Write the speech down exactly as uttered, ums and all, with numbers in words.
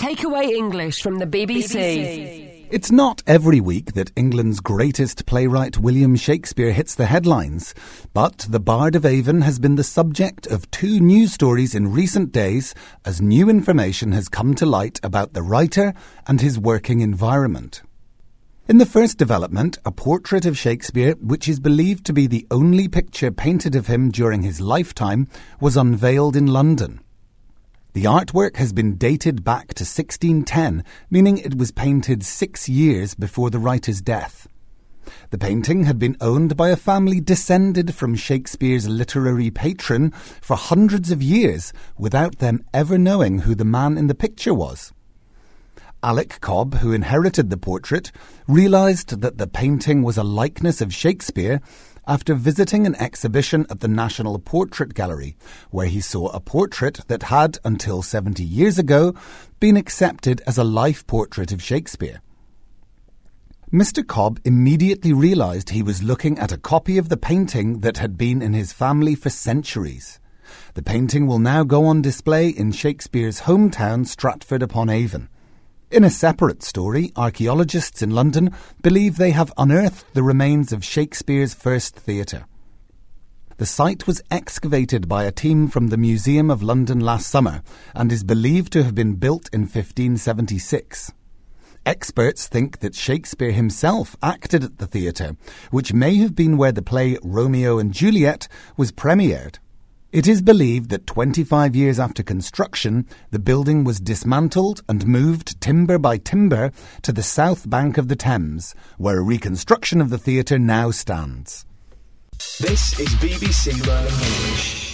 Takeaway English from the B B C. B B C. It's not every week that England's greatest playwright William Shakespeare hits the headlines, but the Bard of Avon has been the subject of two news stories in recent days as new information has come to light about the writer and his working environment. In the first development, a portrait of Shakespeare, which is believed to be the only picture painted of him during his lifetime, was unveiled in London. The artwork has been dated back to sixteen ten, meaning it was painted six years before the writer's death. The painting had been owned by a family descended from Shakespeare's literary patron for hundreds of years without them ever knowing who the man in the picture was. Alec Cobb, who inherited the portrait, realised that the painting was a likeness of Shakespeare after visiting an exhibition at the National Portrait Gallery, where he saw a portrait that had, until seventy years ago, been accepted as a life portrait of Shakespeare. Mister Cobb immediately realised he was looking at a copy of the painting that had been in his family for centuries. The painting will now go on display in Shakespeare's hometown, Stratford-upon-Avon. In a separate story, archaeologists in London believe they have unearthed the remains of Shakespeare's first theatre. The site was excavated by a team from the Museum of London last summer and is believed to have been built in fifteen seventy-six. Experts think that Shakespeare himself acted at the theatre, which may have been where the play Romeo and Juliet was premiered. It is believed that twenty-five years after construction, the building was dismantled and moved timber by timber to the south bank of the Thames, where a reconstruction of the theatre now stands. This is B B C Learning English.